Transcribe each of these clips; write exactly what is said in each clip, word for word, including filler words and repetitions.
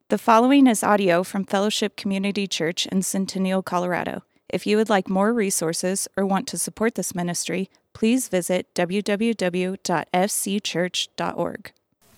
The following is audio from Fellowship Community Church in Centennial, Colorado. If you would like more resources or want to support this ministry, please visit w w w dot f c church dot org.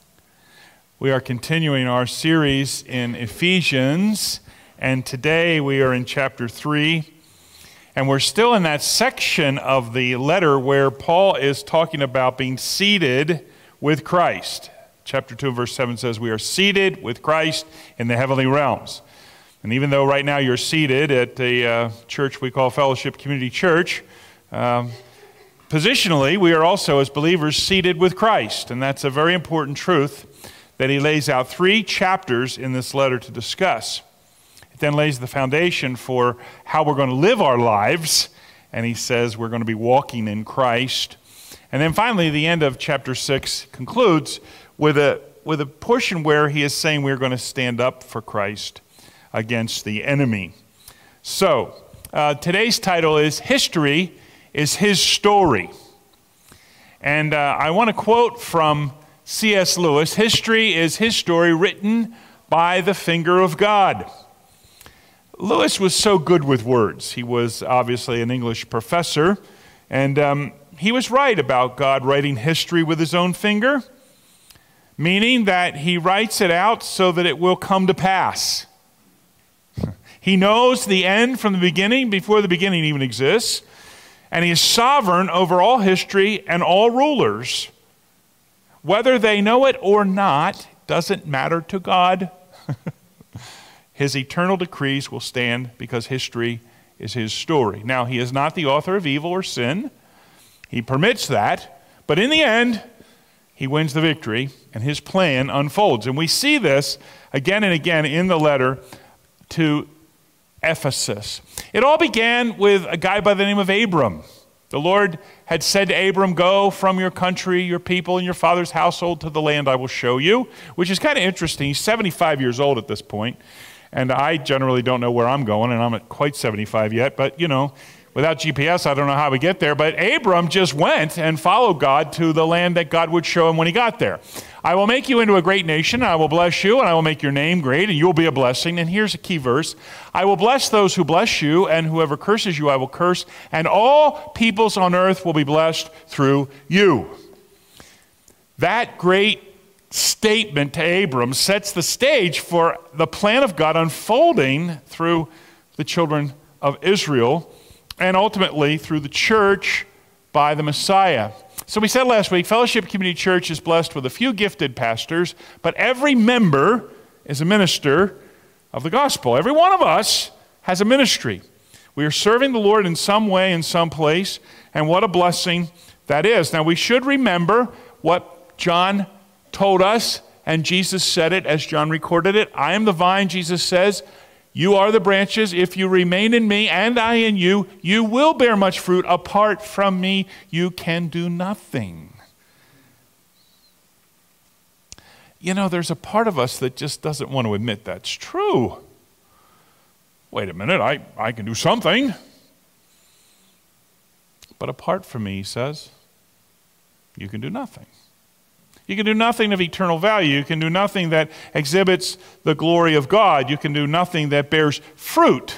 We are continuing our series in Ephesians, and today we are in chapter three, and we're still in that section of the letter where Paul is talking about being seated with Christ. Chapter two, verse seven says, we are seated with Christ in the heavenly realms. And even though right now you're seated at the uh, church we call Fellowship Community Church, um, positionally, we are also, as believers, seated with Christ. And that's a very important truth that he lays out three chapters in this letter to discuss. It then lays the foundation for how we're going to live our lives. And he says we're going to be walking in Christ. And then finally, the end of chapter six concludes with a with a portion where he is saying we're going to stand up for Christ against the enemy. So, uh, today's title is History is His Story. And uh, I want to quote from C S Lewis, history is his story written by the finger of God. Lewis was so good with words. He was obviously an English professor, and um, he was right about God writing history with his own finger, meaning that he writes it out so that it will come to pass. He knows the end from the beginning before the beginning even exists, and he is sovereign over all history and all rulers. Whether they know it or not doesn't matter to God. His eternal decrees will stand because history is his story. Now, he is not the author of evil or sin. He permits that, but in the end, he wins the victory, and his plan unfolds. And we see this again and again in the letter to Ephesus. It all began with a guy by the name of Abram. The Lord had said to Abram, go from your country, your people, and your father's household to the land I will show you, which is kind of interesting. He's seventy-five years old at this point, and I generally don't know where I'm going, and I'm not quite seventy-five yet, but, you know, without G P S, I don't know how we get there, but Abram just went and followed God to the land that God would show him when he got there. I will make you into a great nation, and I will bless you, and I will make your name great, and you will be a blessing. And here's a key verse. I will bless those who bless you, and whoever curses you I will curse, and all peoples on earth will be blessed through you. That great statement to Abram sets the stage for the plan of God unfolding through the children of Israel, and ultimately through the church by the Messiah. So we said last week, Fellowship Community Church is blessed with a few gifted pastors, but every member is a minister of the gospel. Every one of us has a ministry. We are serving the Lord in some way, in some place, and what a blessing that is. Now we should remember what John told us, and Jesus said it as John recorded it. I am the vine, Jesus says. You are the branches. If you remain in me and I in you, you will bear much fruit. Apart from me, you can do nothing. You know, there's a part of us that just doesn't want to admit that's true. Wait a minute, I, I can do something. But apart from me, he says, you can do nothing. You can do nothing of eternal value. You can do nothing that exhibits the glory of God. You can do nothing that bears fruit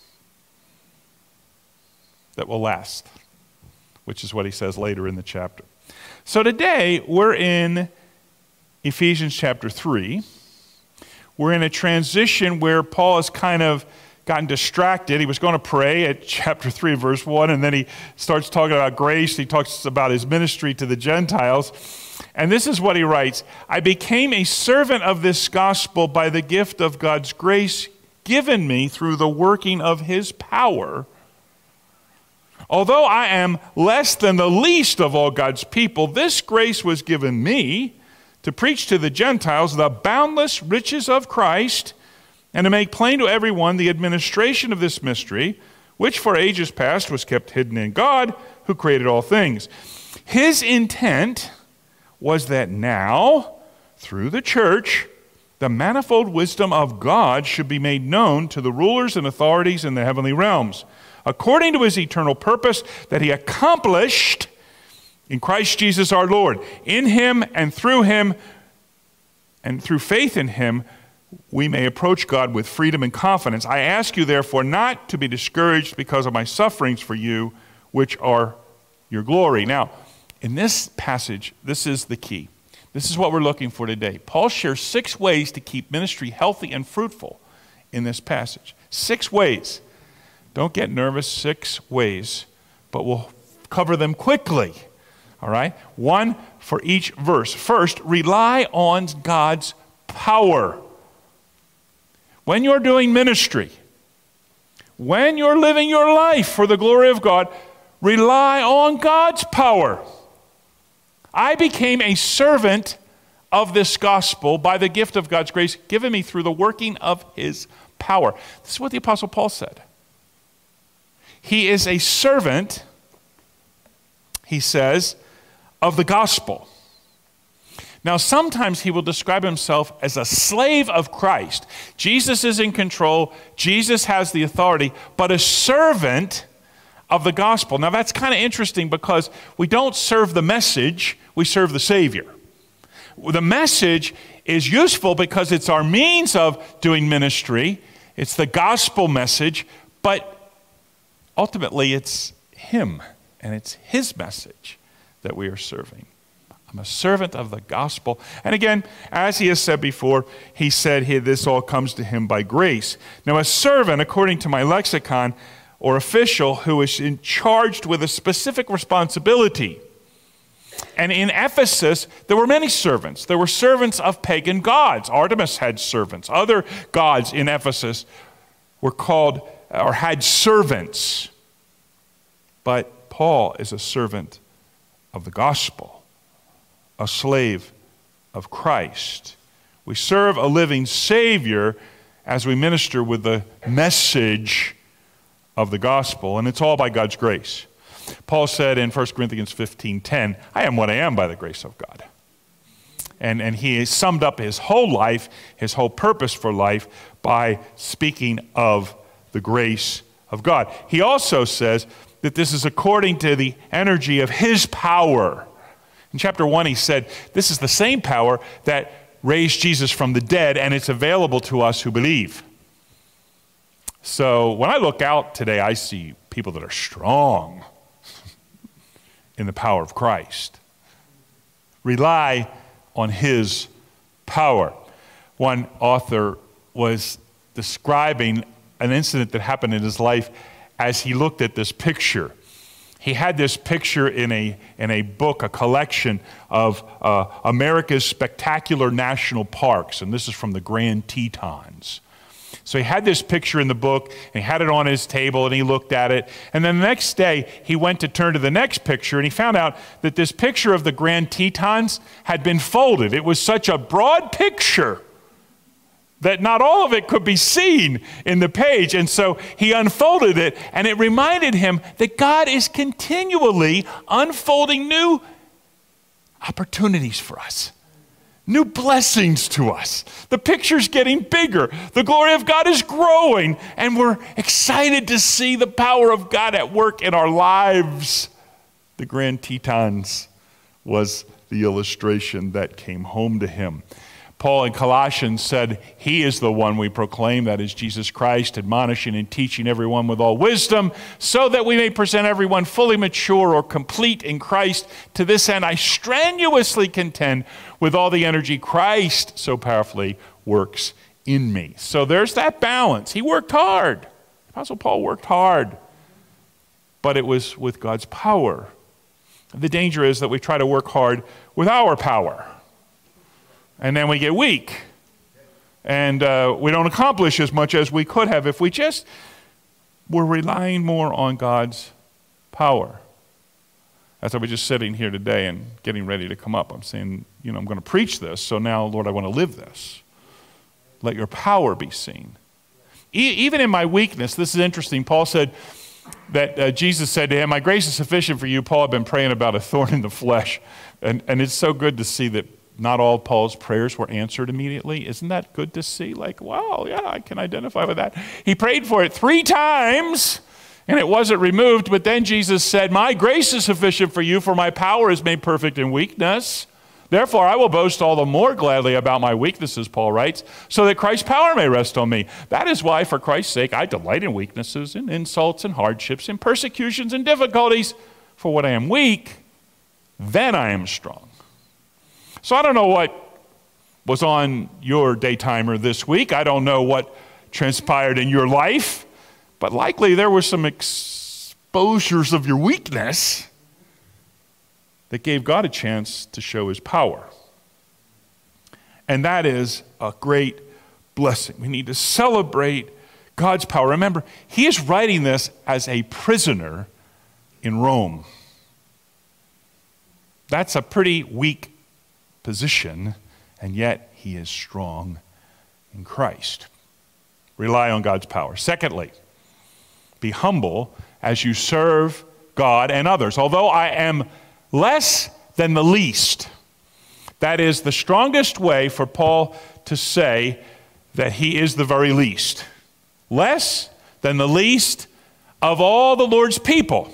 that will last, which is what he says later in the chapter. So today, we're in Ephesians chapter three. We're in a transition where Paul has kind of gotten distracted. He was going to pray at chapter three, verse one, and then he starts talking about grace. He talks about his ministry to the Gentiles. And this is what he writes. I became a servant of this gospel by the gift of God's grace given me through the working of his power. Although I am less than the least of all God's people, this grace was given me to preach to the Gentiles the boundless riches of Christ and to make plain to everyone the administration of this mystery, which for ages past was kept hidden in God, who created all things. His intent was that now, through the church, the manifold wisdom of God should be made known to the rulers and authorities in the heavenly realms, according to his eternal purpose that he accomplished in Christ Jesus our Lord. In him and through him and through faith in him, we may approach God with freedom and confidence. I ask you, therefore, not to be discouraged because of my sufferings for you, which are your glory. Now, in this passage, this is the key. This is what we're looking for today. Paul shares six ways to keep ministry healthy and fruitful in this passage. Six ways. Don't get nervous, six ways, but we'll cover them quickly. All right? One for each verse. First, rely on God's power. When you're doing ministry, when you're living your life for the glory of God, rely on God's power. I became a servant of this gospel by the gift of God's grace given me through the working of his power. This is what the Apostle Paul said. He is a servant, he says, of the gospel. Now, sometimes he will describe himself as a slave of Christ. Jesus is in control. Jesus has the authority, but a servant of the gospel. Now, that's kind of interesting because we don't serve the message, we serve the Savior. The message is useful because it's our means of doing ministry. It's the gospel message, but ultimately it's him, and it's his message that we are serving. I'm a servant of the gospel. And again, as he has said before, he said here, this all comes to him by grace. Now, a servant, according to my lexicon, or official who is in charged with a specific responsibility. And in Ephesus, there were many servants. There were servants of pagan gods. Artemis had servants. Other gods in Ephesus were called or had servants. But Paul is a servant of the gospel, a slave of Christ. We serve a living Savior as we minister with the message of the gospel, and it's all by God's grace. Paul said in First Corinthians fifteen ten, I am what I am by the grace of God. And, and he has summed up his whole life, his whole purpose for life, by speaking of the grace of God. He also says that this is according to the energy of his power. In chapter one, he said, this is the same power that raised Jesus from the dead, and it's available to us who believe. So when I look out today, I see people that are strong in the power of Christ. Rely on his power. One author was describing an incident that happened in his life as he looked at this picture. He had this picture in a, in a book, a collection of uh, America's spectacular national parks, and this is from the Grand Tetons. So he had this picture in the book, and he had it on his table, and he looked at it. And then the next day, he went to turn to the next picture, and he found out that this picture of the Grand Tetons had been folded. It was such a broad picture that not all of it could be seen in the page. And so he unfolded it, and it reminded him that God is continually unfolding new opportunities for us. New blessings to us. The picture's getting bigger. The glory of God is growing, and we're excited to see the power of God at work in our lives. The Grand Tetons was the illustration that came home to him. Paul in Colossians said, he is the one we proclaim, that is Jesus Christ, admonishing and teaching everyone with all wisdom, so that we may present everyone fully mature or complete in Christ. To this end, I strenuously contend with all the energy Christ so powerfully works in me. So there's that balance. He worked hard. Apostle Paul worked hard, but it was with God's power. The danger is that we try to work hard with our power. And then we get weak. And uh, we don't accomplish as much as we could have if we just were relying more on God's power. As I was just sitting here today and getting ready to come up, I'm saying, you know, I'm going to preach this, so now, Lord, I want to live this. Let your power be seen. E- even in my weakness, this is interesting. Paul said that uh, Jesus said to him, my grace is sufficient for you. Paul had been praying about a thorn in the flesh. And, and it's so good to see that not all Paul's prayers were answered immediately. Isn't that good to see? Like, wow, yeah, I can identify with that. He prayed for it three times, and it wasn't removed. But then Jesus said, my grace is sufficient for you, for my power is made perfect in weakness. Therefore, I will boast all the more gladly about my weaknesses, Paul writes, so that Christ's power may rest on me. That is why, for Christ's sake, I delight in weaknesses, in insults and hardships, in persecutions and difficulties. For when I am weak, then I am strong. So I don't know what was on your day timer this week. I don't know what transpired in your life, but likely there were some exposures of your weakness that gave God a chance to show his power. And that is a great blessing. We need to celebrate God's power. Remember, he is writing this as a prisoner in Rome. That's a pretty weak position, and yet he is strong in Christ. Rely on God's power. Secondly, be humble as you serve God and others. Although I am less than the least. That is the strongest way for Paul to say that he is the very least. Less than the least of all the Lord's people.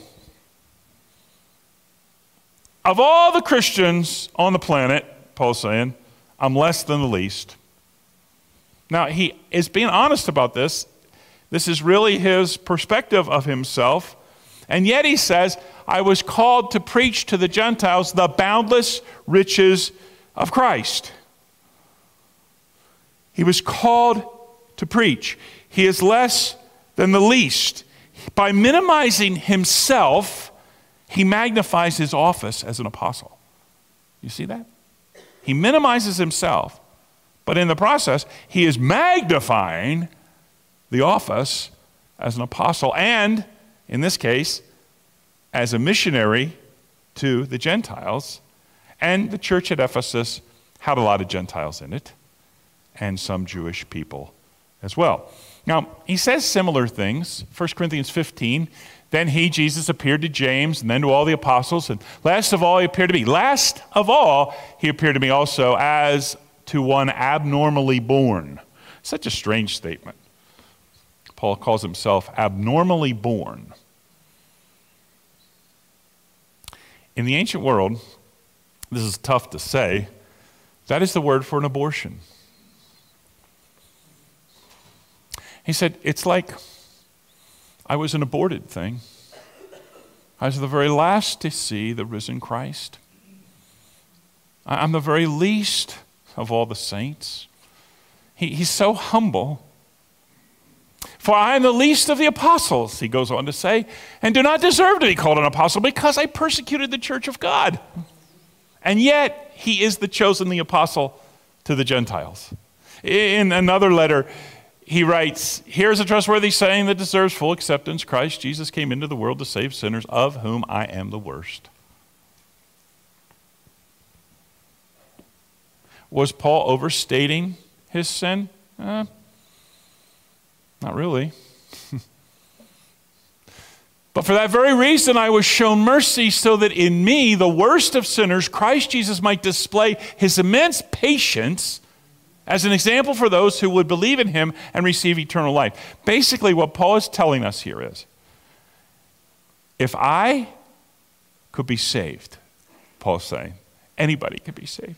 Of all the Christians on the planet, Paul's saying, I'm less than the least. Now, he is being honest about this. This is really his perspective of himself. And yet he says, I was called to preach to the Gentiles the boundless riches of Christ. He was called to preach. He is less than the least. By minimizing himself, he magnifies his office as an apostle. You see that? He minimizes himself, but in the process, he is magnifying the office as an apostle and, in this case, as a missionary to the Gentiles. And the church at Ephesus had a lot of Gentiles in it, and some Jewish people as well. Now, he says similar things. First Corinthians fifteen, then he, Jesus, appeared to James, and then to all the apostles, and last of all, he appeared to me. Last of all, he appeared to me also as to one abnormally born. Such a strange statement. Paul calls himself abnormally born. In the ancient world, this is tough to say, that is the word for an abortion. He said, it's like I was an aborted thing. I was the very last to see the risen Christ. I'm the very least of all the saints. He, he's so humble. For I am the least of the apostles, he goes on to say, and do not deserve to be called an apostle because I persecuted the church of God. And yet, he is the chosen, the apostle to the Gentiles. In another letter, he writes, here's a trustworthy saying that deserves full acceptance. Christ Jesus came into the world to save sinners, of whom I am the worst. Was Paul overstating his sin? Uh, not really. But for that very reason, I was shown mercy so that in me, the worst of sinners, Christ Jesus might display his immense patience as an example for those who would believe in him and receive eternal life. Basically, what Paul is telling us here is, if I could be saved, Paul's saying, anybody could be saved.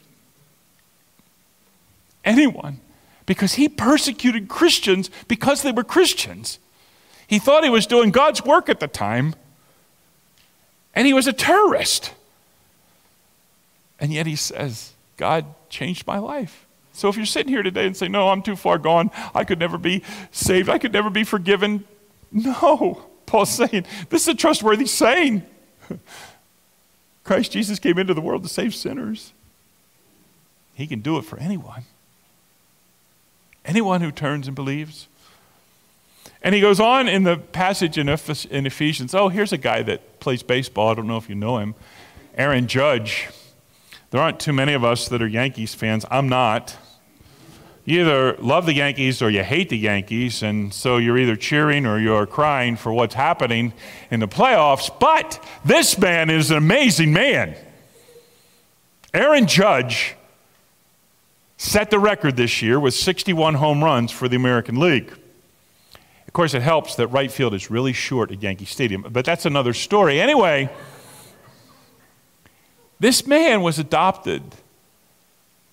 Anyone. Because he persecuted Christians because they were Christians. He thought he was doing God's work at the time, and he was a terrorist. And yet he says, God changed my life. So if you're sitting here today and say, no, I'm too far gone, I could never be saved, I could never be forgiven. No, Paul's saying, this is a trustworthy saying. Christ Jesus came into the world to save sinners. He can do it for anyone. Anyone who turns and believes. And he goes on in the passage in Ephesians. Oh, here's a guy that plays baseball. I don't know if you know him. Aaron Judge. There aren't too many of us that are Yankees fans. I'm not. You either love the Yankees or you hate the Yankees, and so you're either cheering or you're crying for what's happening in the playoffs. But this man is an amazing man. Aaron Judge set the record this year with sixty-one home runs for the American League. Of course, it helps that right field is really short at Yankee Stadium, but that's another story. Anyway, this man was adopted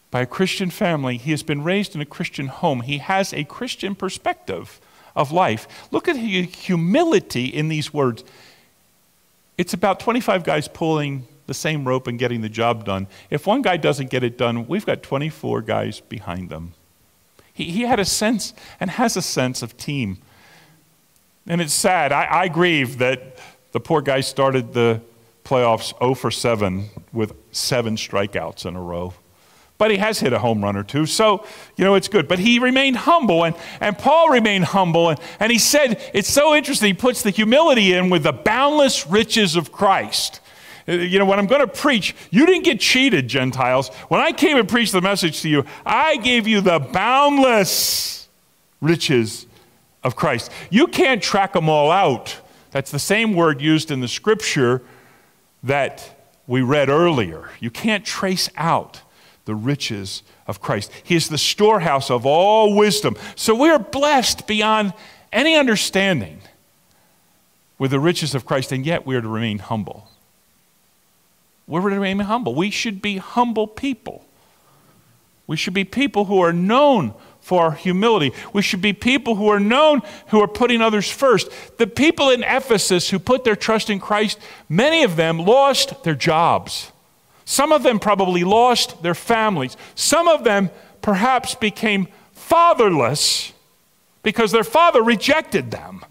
by a Christian family. He has been raised in a Christian home. He has a Christian perspective of life. Look at the humility in these words. It's about twenty-five guys pulling the same rope and getting the job done. If one guy doesn't get it done, we've got twenty-four guys behind them. He, he had a sense and has a sense of team. And it's sad. I, I grieve that the poor guy started the playoffs oh for seven with seven strikeouts in a row. But he has hit a home run or two, so, you know, it's good. But he remained humble, and, and Paul remained humble, and, and he said, it's so interesting, he puts the humility in with the boundless riches of Christ. You know, when I'm going to preach, you didn't get cheated, Gentiles. When I came and preached the message to you, I gave you the boundless riches of Christ. You can't track them all out. That's the same word used in the scripture that we read earlier. You can't trace out the riches of Christ. He is the storehouse of all wisdom. So we are blessed beyond any understanding with the riches of Christ, and yet we are to remain humble. We're to remain humble. We should be humble people. We should be people who are known for our humility. We should be people who are known who are putting others first. The people in Ephesus who put their trust in Christ, many of them lost their jobs. Some of them probably lost their families. Some of them perhaps became fatherless because their father rejected them.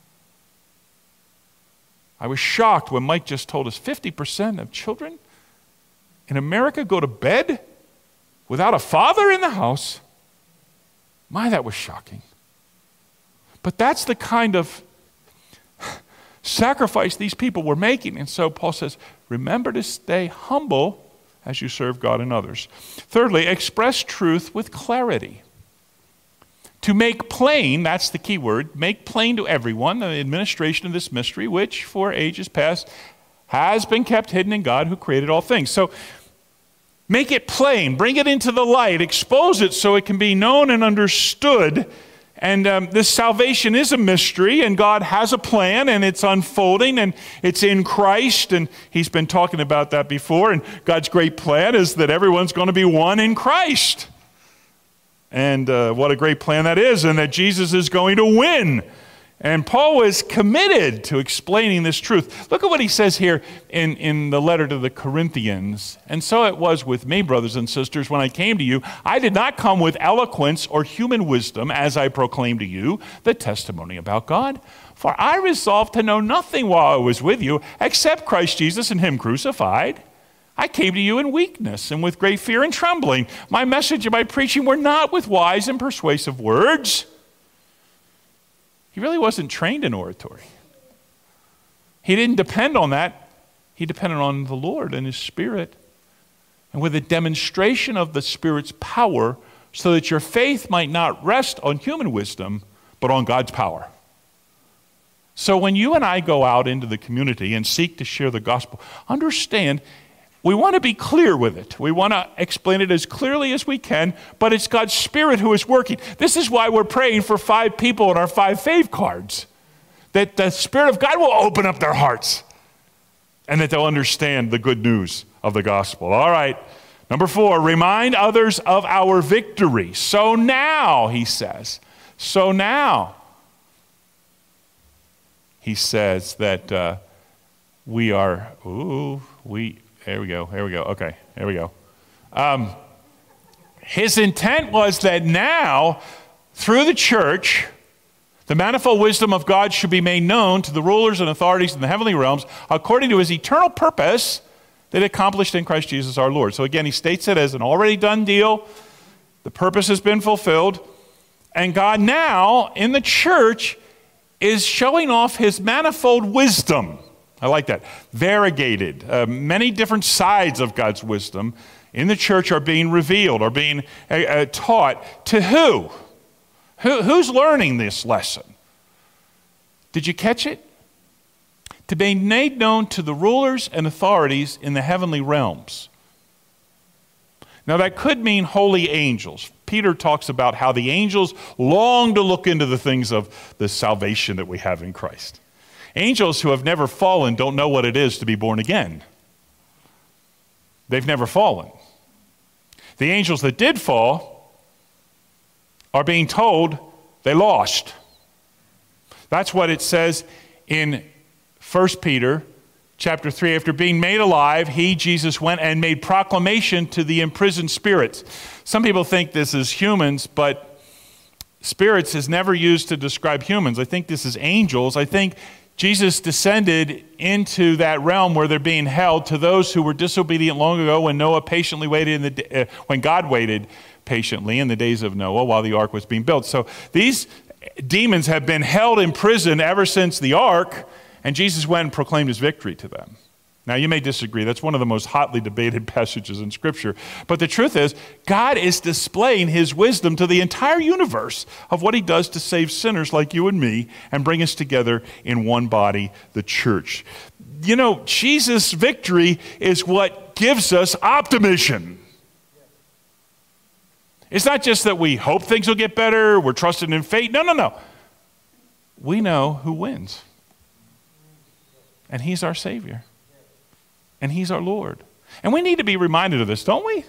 I was shocked when Mike just told us fifty percent of children in America go to bed without a father in the house. My, that was shocking. But that's the kind of sacrifice these people were making. And so Paul says, remember to stay humble as you serve God and others. Thirdly, express truth with clarity. To make plain, that's the key word, make plain to everyone the administration of this mystery, which for ages past has been kept hidden in God who created all things. So make it plain, bring it into the light, expose it so it can be known and understood. And um, this salvation is a mystery, and God has a plan, and it's unfolding, and it's in Christ, and he's been talking about that before, and God's great plan is that everyone's going to be one in Christ. And uh, what a great plan that is, and that Jesus is going to win. And Paul was committed to explaining this truth. Look at what he says here in, in the letter to the Corinthians. And so it was with me, brothers and sisters, when I came to you. I did not come with eloquence or human wisdom as I proclaimed to you the testimony about God. For I resolved to know nothing while I was with you except Christ Jesus and him crucified. I came to you in weakness and with great fear and trembling. My message and my preaching were not with wise and persuasive words. He really wasn't trained in oratory. He didn't depend on that. He depended on the Lord and his Spirit. And with a demonstration of the Spirit's power so that your faith might not rest on human wisdom, but on God's power. So when you and I go out into the community and seek to share the gospel, understand we want to be clear with it. We want to explain it as clearly as we can, but it's God's Spirit who is working. This is why we're praying for five people in our five fave cards, that the Spirit of God will open up their hearts and that they'll understand the good news of the gospel. All right, number four, remind others of our victory. So now, he says, so now, he says that uh, we are, ooh, we... Here we go, here we go, okay, here we go. Um, his intent was that now, through the church, the manifold wisdom of God should be made known to the rulers and authorities in the heavenly realms according to his eternal purpose that he accomplished in Christ Jesus our Lord. So again, he states it as an already done deal. The purpose has been fulfilled. And God now, in the church, is showing off his manifold wisdom. I like that. Variegated. Uh, many different sides of God's wisdom in the church are being revealed, are being uh, uh, taught. To who? who? Who's learning this lesson? Did you catch it? To be made known to the rulers and authorities in the heavenly realms. Now that could mean holy angels. Peter talks about how the angels long to look into the things of the salvation that we have in Christ. Angels who have never fallen don't know what it is to be born again. They've never fallen. The angels that did fall are being told they lost. That's what it says in First Peter chapter three. After being made alive, he, Jesus, went and made proclamation to the imprisoned spirits. Some people think this is humans, but spirits is never used to describe humans. I think this is angels. I think Jesus descended into that realm where they're being held to those who were disobedient long ago when Noah patiently waited, in the, uh, when God waited patiently in the days of Noah while the ark was being built. So these demons have been held in prison ever since the ark, and Jesus went and proclaimed his victory to them. Now, you may disagree. That's one of the most hotly debated passages in Scripture. But the truth is, God is displaying his wisdom to the entire universe of what he does to save sinners like you and me and bring us together in one body, the church. You know, Jesus' victory is what gives us optimism. It's not just that we hope things will get better, we're trusting in fate. No, no, no. We know who wins. And he's our Savior. And he's our Lord. And we need to be reminded of this, don't we?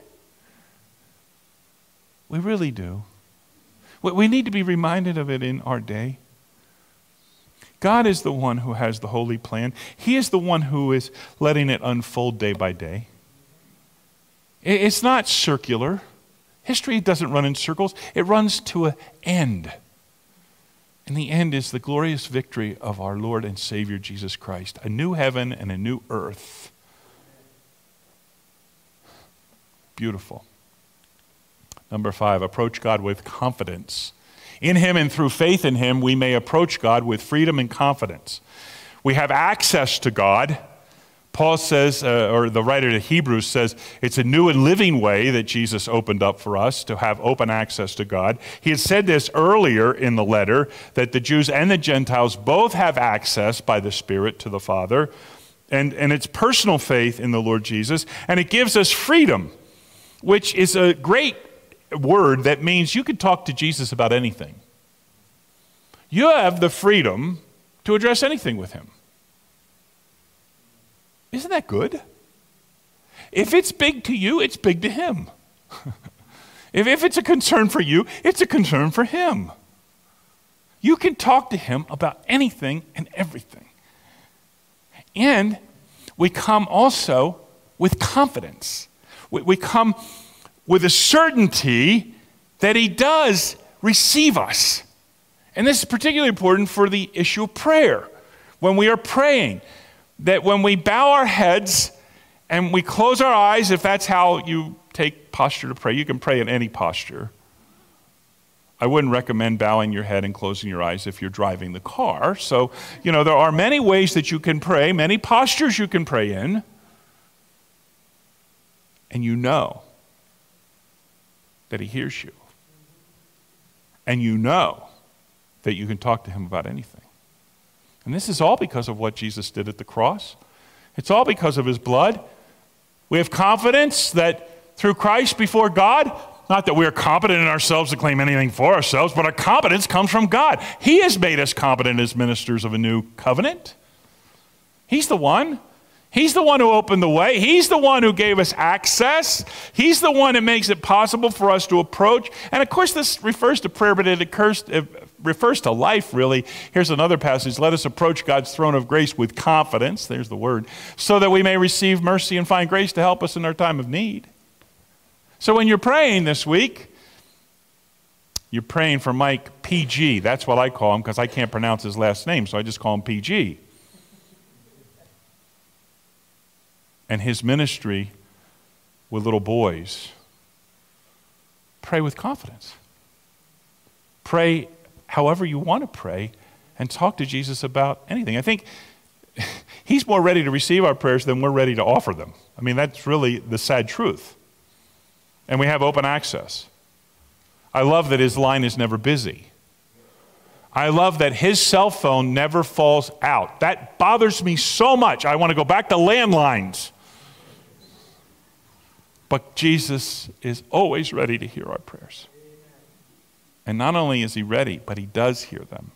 We really do. We need to be reminded of it in our day. God is the one who has the holy plan. He is the one who is letting it unfold day by day. It's not circular. History doesn't run in circles. It runs to an end. And the end is the glorious victory of our Lord and Savior Jesus Christ. A new heaven and a new earth. Beautiful. Number five, approach God with confidence. In him and through faith in him, we may approach God with freedom and confidence. We have access to God. Paul says, uh, or the writer to Hebrews says, it's a new and living way that Jesus opened up for us to have open access to God. He had said this earlier in the letter, that the Jews and the Gentiles both have access by the Spirit to the Father. And, and it's personal faith in the Lord Jesus. And it gives us freedom, which is a great word that means you can talk to Jesus about anything. You have the freedom to address anything with him. Isn't that good? If it's big to you, it's big to him. if, if it's a concern for you, it's a concern for him. You can talk to him about anything and everything. And we come also with confidence. We, we come with a certainty that he does receive us. And this is particularly important for the issue of prayer. When we are praying, that when we bow our heads and we close our eyes, if that's how you take posture to pray, you can pray in any posture. I wouldn't recommend bowing your head and closing your eyes if you're driving the car. So, you know, there are many ways that you can pray, many postures you can pray in. And you know that he hears you. And you know that you can talk to him about anything. And this is all because of what Jesus did at the cross. It's all because of his blood. We have confidence that through Christ before God, not that we are competent in ourselves to claim anything for ourselves, but our competence comes from God. He has made us competent as ministers of a new covenant. He's the one. He's the one who opened the way. He's the one who gave us access. He's the one that makes it possible for us to approach. And of course, this refers to prayer, but it occurs, it refers to life, really. Here's another passage. Let us approach God's throne of grace with confidence. There's the word. So that we may receive mercy and find grace to help us in our time of need. So when you're praying this week, you're praying for Mike P G. That's what I call him because I can't pronounce his last name, so I just call him P G. And his ministry with little boys. Pray with confidence. Pray however you want to pray and talk to Jesus about anything. I think he's more ready to receive our prayers than we're ready to offer them. I mean, that's really the sad truth. And we have open access. I love that his line is never busy. I love that his cell phone never falls out. That bothers me so much. I want to go back to landlines. But Jesus is always ready to hear our prayers. And not only is he ready, but he does hear them.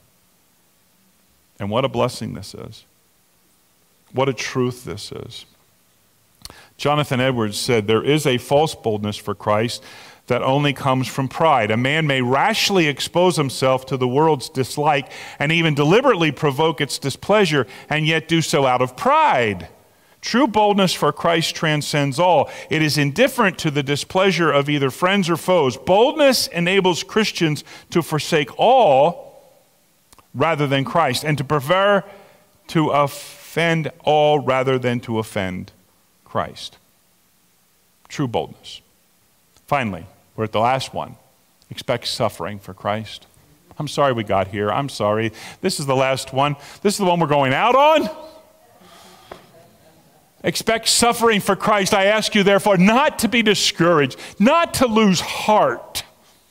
And what a blessing this is. What a truth this is. Jonathan Edwards said, "There is a false boldness for Christ that only comes from pride. A man may rashly expose himself to the world's dislike and even deliberately provoke its displeasure, and yet do so out of pride. True boldness for Christ transcends all. It is indifferent to the displeasure of either friends or foes. Boldness enables Christians to forsake all rather than Christ, and to prefer to offend all rather than to offend Christ." True boldness. Finally, we're at the last one. Expect suffering for Christ. I'm sorry we got here. I'm sorry. This is the last one. This is the one we're going out on. Expect suffering for Christ. I ask you, therefore, not to be discouraged, not to lose heart.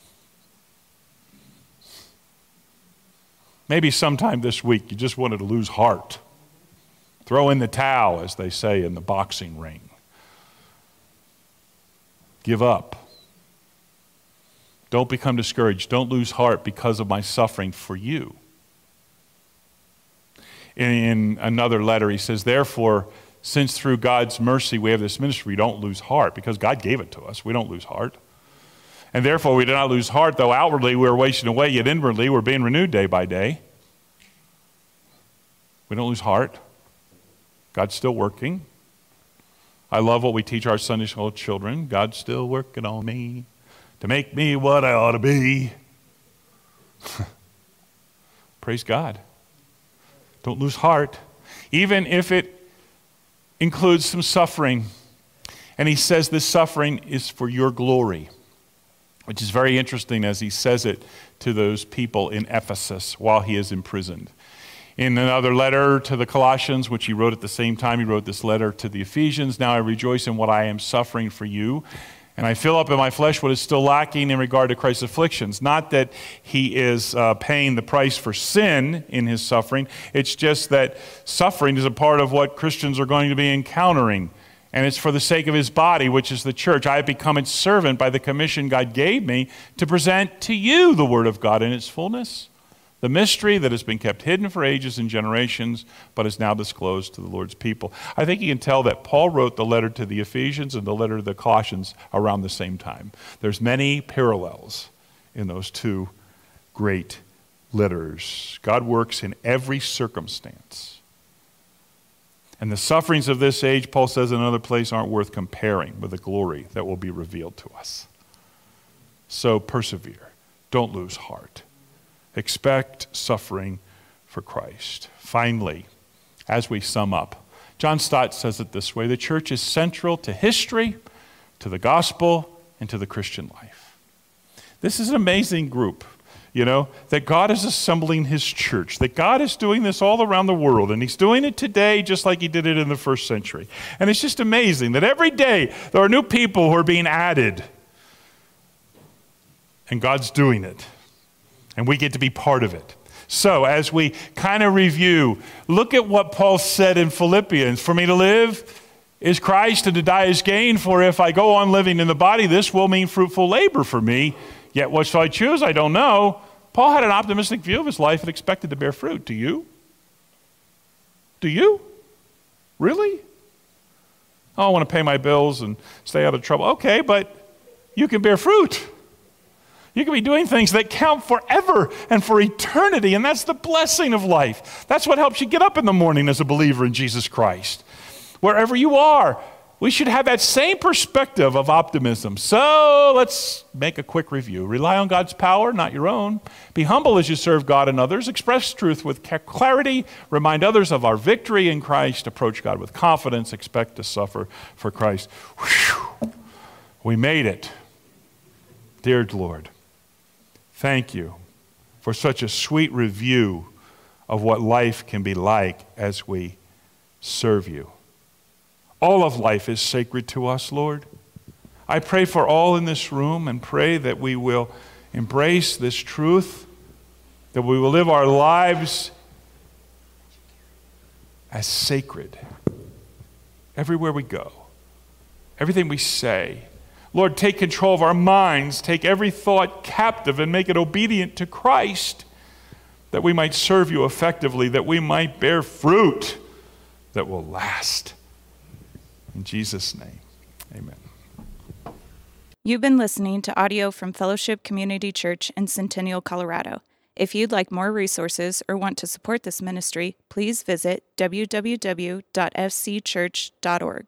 Maybe sometime this week you just wanted to lose heart. Throw in the towel, as they say in the boxing ring. Give up. Don't become discouraged. Don't lose heart because of my suffering for you. In, in another letter, he says, "Therefore, since through God's mercy we have this ministry, we don't lose heart," because God gave it to us. We don't lose heart. "And therefore we do not lose heart, though outwardly we are wasting away, yet inwardly we're being renewed day by day." We don't lose heart. God's still working. I love what we teach our Sunday school children. God's still working on me to make me what I ought to be. Praise God. Don't lose heart, even if it includes some suffering. And he says this suffering is for your glory, which is very interesting as he says it to those people in Ephesus while he is imprisoned. In another letter to the Colossians, which he wrote at the same time he wrote this letter to the Ephesians, "Now I rejoice in what I am suffering for you, and I fill up in my flesh what is still lacking in regard to Christ's afflictions." Not that he is uh, paying the price for sin in his suffering. It's just that suffering is a part of what Christians are going to be encountering. And it's for the sake of his body, which is the church. I have become its servant by the commission God gave me to present to you the word of God in its fullness, the mystery that has been kept hidden for ages and generations, but is now disclosed to the Lord's people. I think you can tell that Paul wrote the letter to the Ephesians and the letter to the Colossians around the same time. There's many parallels in those two great letters. God works in every circumstance. And the sufferings of this age, Paul says in another place, aren't worth comparing with the glory that will be revealed to us. So persevere. Don't lose heart. Expect suffering for Christ. Finally, as we sum up, John Stott says it this way: the church is central to history, to the gospel, and to the Christian life. This is an amazing group, you know, that God is assembling his church, that God is doing this all around the world, and he's doing it today just like he did it in the first century. And it's just amazing that every day there are new people who are being added, and God's doing it. And we get to be part of it. So as we kind of review, look at what Paul said in Philippians. "For me to live is Christ, and to die is gain. For if I go on living in the body, this will mean fruitful labor for me. Yet what shall I choose? I don't know." Paul had an optimistic view of his life and expected to bear fruit. Do you? Do you? Really? Oh, I want to pay my bills and stay out of trouble. Okay, but you can bear fruit. You can be doing things that count forever and for eternity, and that's the blessing of life. That's what helps you get up in the morning as a believer in Jesus Christ. Wherever you are, we should have that same perspective of optimism. So let's make a quick review. Rely on God's power, not your own. Be humble as you serve God and others. Express truth with clarity. Remind others of our victory in Christ. Approach God with confidence. Expect to suffer for Christ. Whew. We made it. Dear Lord, thank you for such a sweet review of what life can be like as we serve you. All of life is sacred to us, Lord. I pray for all in this room and pray that we will embrace this truth, that we will live our lives as sacred everywhere we go, everything we say. Lord, take control of our minds, take every thought captive and make it obedient to Christ, that we might serve you effectively, that we might bear fruit that will last. In Jesus' name, amen. You've been listening to audio from Fellowship Community Church in Centennial, Colorado. If you'd like more resources or want to support this ministry, please visit w w w dot f c church dot org.